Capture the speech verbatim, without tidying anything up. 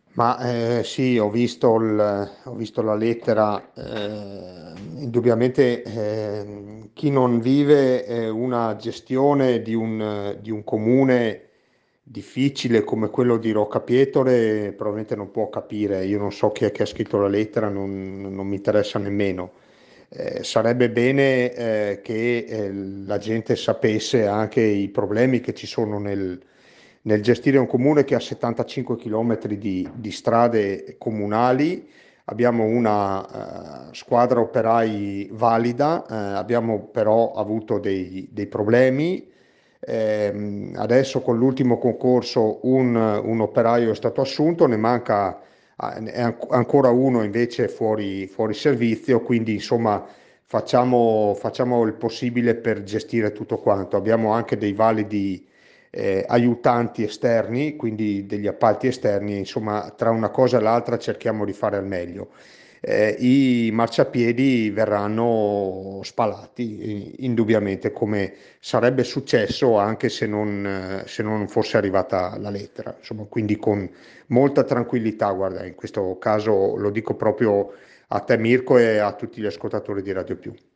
Ma eh, sì, ho visto, il- ho visto la lettera. Eh, indubbiamente ehm, chi non vive eh, una gestione di un, di un comune difficile come quello di Roccapietore probabilmente non può capire. Io non so chi è che ha scritto la lettera, non, non mi interessa nemmeno. Eh, sarebbe bene eh, che eh, la gente sapesse anche i problemi che ci sono nel, nel gestire un comune che ha settantacinque chilometri di, di strade comunali. Abbiamo una eh, squadra operai valida, eh, abbiamo però avuto dei, dei problemi. Ehm, adesso con l'ultimo concorso un, un operaio è stato assunto, ne manca ah, è an- ancora uno invece fuori, fuori servizio, quindi insomma facciamo, facciamo il possibile per gestire tutto quanto. Abbiamo anche dei validi eh, aiutanti esterni, quindi degli appalti esterni, insomma tra una cosa e l'altra cerchiamo di fare al meglio. Eh, i marciapiedi verranno spalati, eh, indubbiamente, come sarebbe successo anche se non, eh, se non fosse arrivata la lettera. Insomma, quindi con molta tranquillità, guarda, in questo caso lo dico proprio a te Mirko e a tutti gli ascoltatori di Radio Più.